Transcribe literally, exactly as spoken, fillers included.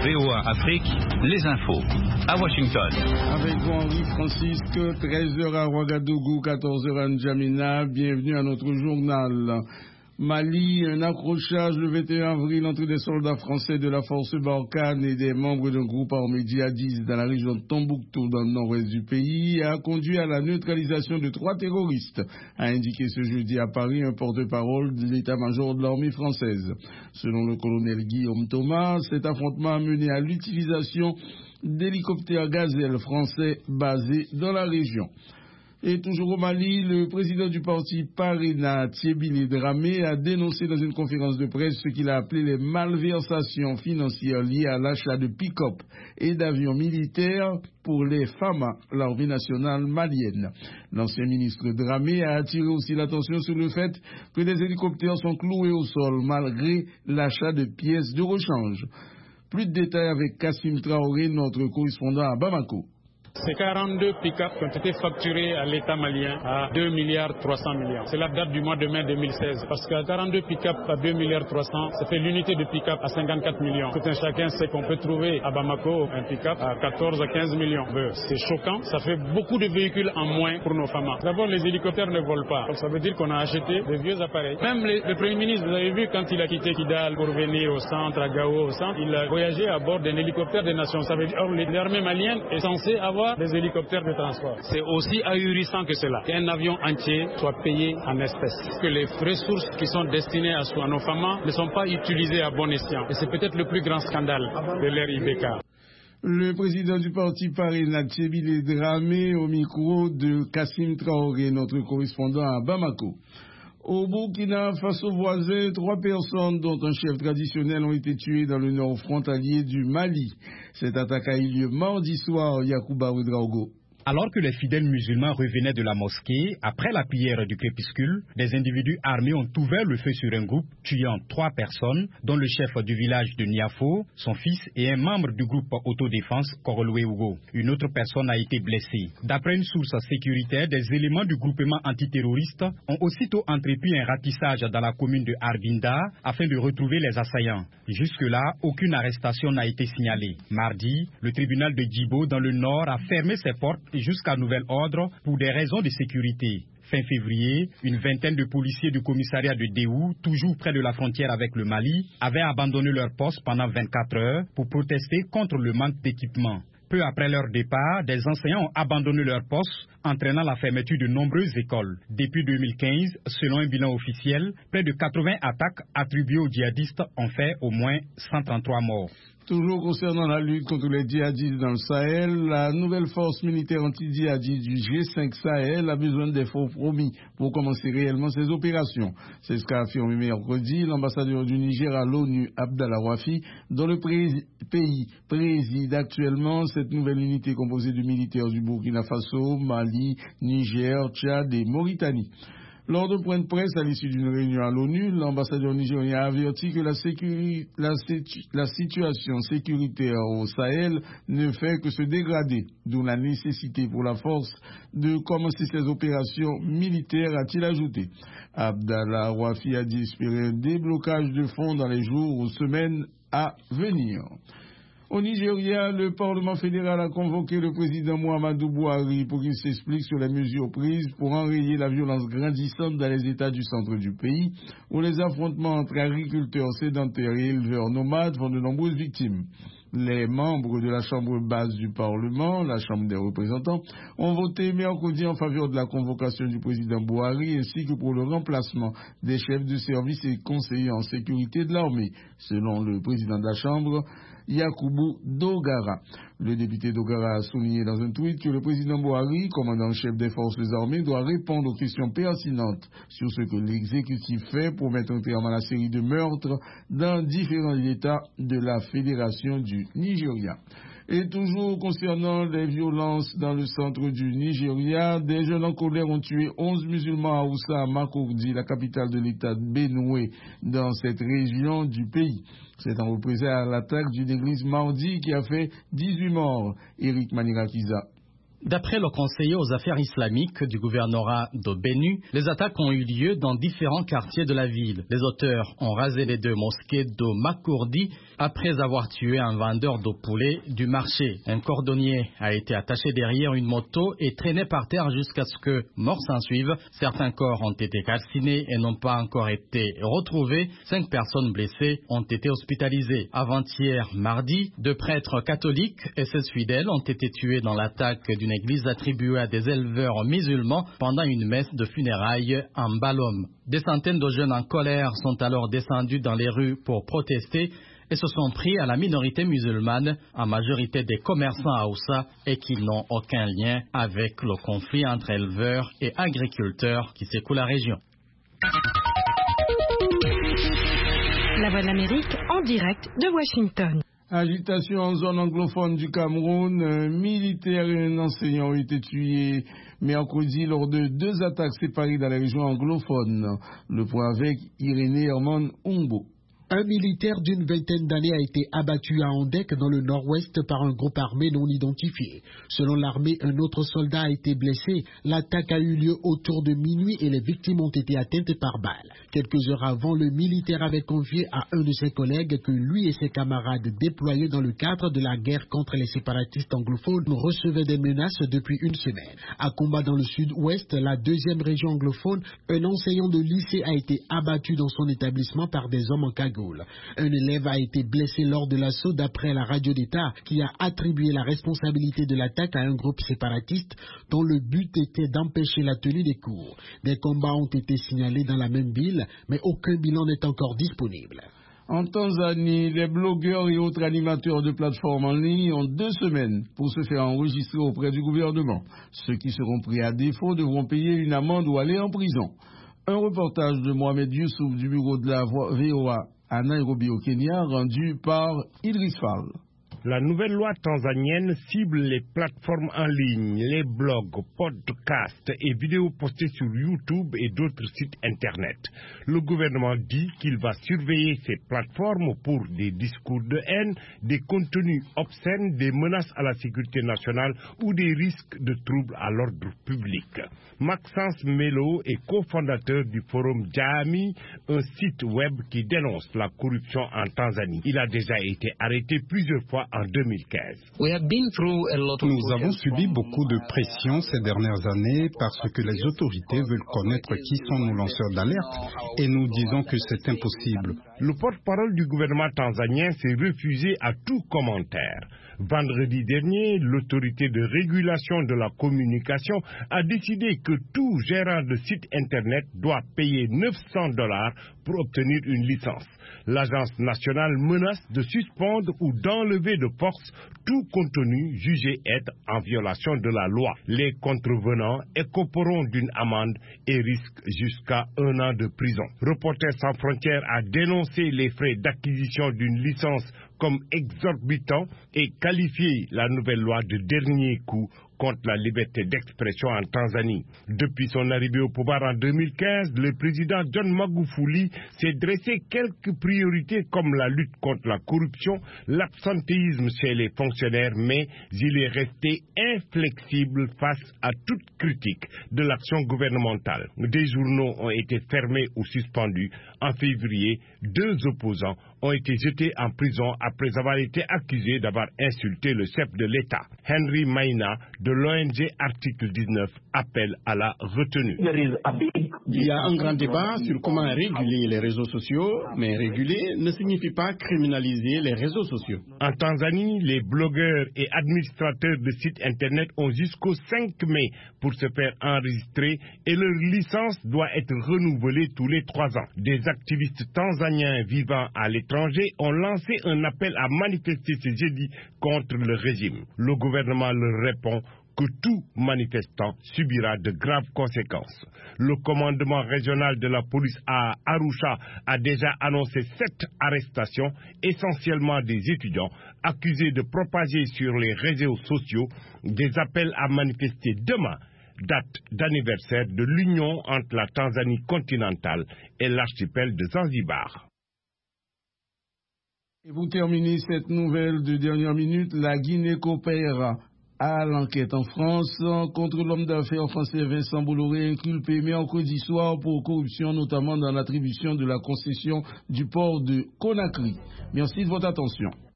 V O A Afrique, les infos. À Washington. Avec vous, Henri Francisque, treize heures à Ouagadougou, quatorze heures à N'Djamena. Bienvenue à notre journal. Mali, un accrochage le vingt et un avril entre des soldats français de la force Barkhane et des membres d'un groupe armé djihadiste dans la région de Tombouctou, dans le nord-ouest du pays, a conduit à la neutralisation de trois terroristes, a indiqué ce jeudi à Paris un porte-parole de l'état-major de l'armée française. Selon le colonel Guillaume Thomas, cet affrontement a mené à l'utilisation d'hélicoptères Gazelle français basés dans la région. Et toujours au Mali, le président du parti Parena, Thiébile Dramé, a dénoncé dans une conférence de presse ce qu'il a appelé les malversations financières liées à l'achat de pick-up et d'avions militaires pour les F A M A, l'armée nationale malienne. L'ancien ministre Dramé a attiré aussi l'attention sur le fait que des hélicoptères sont cloués au sol malgré l'achat de pièces de rechange. Plus de détails avec Kassim Traoré, notre correspondant à Bamako. Ces quarante-deux pick-up qui ont été facturés à l'État malien à deux milliards trois cents millions. C'est la date du mois de mai deux mille seize. Parce que quarante-deux pick-up à deux milliards trois cents, ça fait l'unité de pick-up à cinquante-quatre millions. Tout un chacun sait qu'on peut trouver à Bamako un pick-up à quatorze à quinze millions. C'est choquant. Ça fait beaucoup de véhicules en moins pour nos F A M A. D'abord, les hélicoptères ne volent pas. Donc ça veut dire qu'on a acheté des vieux appareils. Même les, le Premier ministre, vous avez vu, quand il a quitté Kidal pour venir au centre, à Gao, au centre, il a voyagé à bord d'un hélicoptère des Nations. Ça veut dire, or, l'armée malienne est censée avoir des hélicoptères de transport. C'est aussi ahurissant que cela, qu'un avion entier soit payé en espèces, que les ressources qui sont destinées à, à nos F A M A ne sont pas utilisées à bon escient. Et c'est peut-être le plus grand scandale de l'ère I B K. Le président du parti Parena, Thiébile Dramé, au micro de Kassim Traoré, notre correspondant à Bamako. Au Burkina Faso voisin, trois personnes, dont un chef traditionnel, ont été tuées dans le nord frontalier du Mali. Cette attaque a eu lieu mardi soir, Yacouba Ouedraogo. Alors que les fidèles musulmans revenaient de la mosquée, après la prière du crépuscule, des individus armés ont ouvert le feu sur un groupe, tuant trois personnes, dont le chef du village de Niafo, son fils et un membre du groupe autodéfense Korolwe Ougo. Une autre personne a été blessée. D'après une source sécuritaire, des éléments du groupement antiterroriste ont aussitôt entrepris un ratissage dans la commune de Arbinda afin de retrouver les assaillants. Jusque-là, aucune arrestation n'a été signalée. Mardi, le tribunal de Djibo dans le nord a fermé ses portes jusqu'à nouvel ordre pour des raisons de sécurité. Fin février, une vingtaine de policiers du commissariat de Déhou, toujours près de la frontière avec le Mali, avaient abandonné leur poste pendant vingt-quatre heures pour protester contre le manque d'équipement. Peu après leur départ, des enseignants ont abandonné leur poste, entraînant la fermeture de nombreuses écoles. Depuis deux mille quinze, selon un bilan officiel, près de quatre-vingts attaques attribuées aux djihadistes ont fait au moins cent trente-trois morts. Toujours concernant la lutte contre les djihadistes dans le Sahel, la nouvelle force militaire anti-djihadiste du G cinq Sahel a besoin d'efforts promis pour commencer réellement ses opérations. C'est ce qu'a affirmé mercredi l'ambassadeur du Niger à l'ONU, Abdallah Wafi, dont le pré- pays préside actuellement cette nouvelle unité composée de militaires du Burkina Faso, Mali, Niger, Tchad et Mauritanie. Lors d'un point de presse à l'issue d'une réunion à l'ONU, l'ambassadeur nigérien a averti que la, sécuri... la, sécu... la situation sécuritaire au Sahel ne fait que se dégrader, d'où la nécessité pour la force de commencer ses opérations militaires, a-t-il ajouté. Abdallah Wafi a dit espérer un déblocage de fonds dans les jours ou semaines à venir. Au Nigeria, le Parlement fédéral a convoqué le président Muhammadu Buhari pour qu'il s'explique sur les mesures prises pour enrayer la violence grandissante dans les États du centre du pays, où les affrontements entre agriculteurs sédentaires et éleveurs nomades font de nombreuses victimes. Les membres de la Chambre basse du Parlement, la Chambre des représentants, ont voté mercredi en faveur de la convocation du président Buhari ainsi que pour le remplacement des chefs de service et conseillers en sécurité de l'armée, selon le président de la Chambre, Yakubu Dogara. Le député Dogara a souligné dans un tweet que le président Buhari, commandant-chef des forces armées, doit répondre aux questions pertinentes sur ce que l'exécutif fait pour mettre un terme à la série de meurtres dans différents États de la Fédération du Nigeria. Et toujours concernant les violences dans le centre du Nigeria, des jeunes en colère ont tué onze musulmans à Oussa, Makurdi, la capitale de l'État de Benue, dans cette région du pays. C'est en représailles à l'attaque d'une église mardi qui a fait dix-huit morts. Eric Manirakiza. D'après le conseiller aux affaires islamiques du gouvernorat de Benue, les attaques ont eu lieu dans différents quartiers de la ville. Les auteurs ont rasé les deux mosquées de Makourdi après avoir tué un vendeur de poulet du marché. Un cordonnier a été attaché derrière une moto et traîné par terre jusqu'à ce que mort s'ensuive. Certains corps ont été calcinés et n'ont pas encore été retrouvés. Cinq personnes blessées ont été hospitalisées. Avant-hier, mardi, deux prêtres catholiques et seize fidèles ont été tués dans l'attaque d'une église attribuée à des éleveurs musulmans pendant une messe de funérailles en Balom. Des centaines de jeunes en colère sont alors descendus dans les rues pour protester et se sont pris à la minorité musulmane, en majorité des commerçants à Oussa, et qui n'ont aucun lien avec le conflit entre éleveurs et agriculteurs qui secoue la région. La Voix de l'Amérique en direct de Washington. Agitation en zone anglophone du Cameroun, un militaire et un enseignant ont été tués mercredi lors de deux attaques séparées dans la région anglophone. Le point avec Irénée Herman Umbo. Un militaire d'une vingtaine d'années a été abattu à Andek dans le nord-ouest par un groupe armé non identifié. Selon l'armée, un autre soldat a été blessé. L'attaque a eu lieu autour de minuit et les victimes ont été atteintes par balles. Quelques heures avant, le militaire avait confié à un de ses collègues que lui et ses camarades déployés dans le cadre de la guerre contre les séparatistes anglophones recevaient des menaces depuis une semaine. À Combat dans le sud-ouest, la deuxième région anglophone, un enseignant de lycée a été abattu dans son établissement par des hommes en cagoule. Un élève a été blessé lors de l'assaut d'après la radio d'État qui a attribué la responsabilité de l'attaque à un groupe séparatiste dont le but était d'empêcher la tenue des cours. Des combats ont été signalés dans la même ville, mais aucun bilan n'est encore disponible. En Tanzanie, les blogueurs et autres animateurs de plateformes en ligne ont deux semaines pour se faire enregistrer auprès du gouvernement. Ceux qui seront pris à défaut devront payer une amende ou aller en prison. Un reportage de Mohamed Youssouf du bureau de la V O A à Nairobi au Kenya, rendu par Idriss Fall. La nouvelle loi tanzanienne cible les plateformes en ligne, les blogs, podcasts et vidéos postées sur YouTube et d'autres sites Internet. Le gouvernement dit qu'il va surveiller ces plateformes pour des discours de haine, des contenus obscènes, des menaces à la sécurité nationale ou des risques de troubles à l'ordre public. Maxence Melo est cofondateur du forum Jami, un site web qui dénonce la corruption en Tanzanie. Il a déjà été arrêté plusieurs fois en deux mille quinze. Nous avons subi beaucoup de pression ces dernières années parce que les autorités veulent connaître qui sont nos lanceurs d'alerte et nous disons que c'est impossible. Le porte-parole du gouvernement tanzanien s'est refusé à tout commentaire. Vendredi dernier, l'autorité de régulation de la communication a décidé que tout gérant de site Internet doit payer neuf cents dollars pour obtenir une licence. L'agence nationale menace de suspendre ou d'enlever de force tout contenu jugé être en violation de la loi. Les contrevenants écoperont d'une amende et risquent jusqu'à un an de prison. Reporters sans frontières a dénoncé les frais d'acquisition d'une licence comme exorbitants et qualifié la nouvelle loi de dernier coup contre la liberté d'expression en Tanzanie. Depuis son arrivée au pouvoir en deux mille quinze, le président John Magufuli s'est dressé quelques priorités comme la lutte contre la corruption, l'absentéisme chez les fonctionnaires, mais il est resté inflexible face à toute critique de l'action gouvernementale. Des journaux ont été fermés ou suspendus. En février, deux opposants ont été jetés en prison après avoir été accusés d'avoir insulté le chef de l'État. Henry Maina de l'O N G Article dix-neuf appelle à la retenue. Il y a un grand débat sur comment réguler les réseaux sociaux, mais réguler ne signifie pas criminaliser les réseaux sociaux. En Tanzanie, les blogueurs et administrateurs de sites Internet ont jusqu'au cinq mai pour se faire enregistrer et leur licence doit être renouvelée tous les trois ans. Des activistes tanzaniens vivant à l'étranger ont lancé un appel à manifester ce jeudi contre le régime. Le gouvernement leur répond que tout manifestant subira de graves conséquences. Le commandement régional de la police à Arusha a déjà annoncé sept arrestations, essentiellement des étudiants, accusés de propager sur les réseaux sociaux des appels à manifester demain, date d'anniversaire de l'union entre la Tanzanie continentale et l'archipel de Zanzibar. Et vous terminez cette nouvelle de dernière minute, la Guinée coopère à l'enquête en France contre l'homme d'affaires français Vincent Bolloré, inculpé mercredi soir pour corruption, notamment dans l'attribution de la concession du port de Conakry. Merci de votre attention.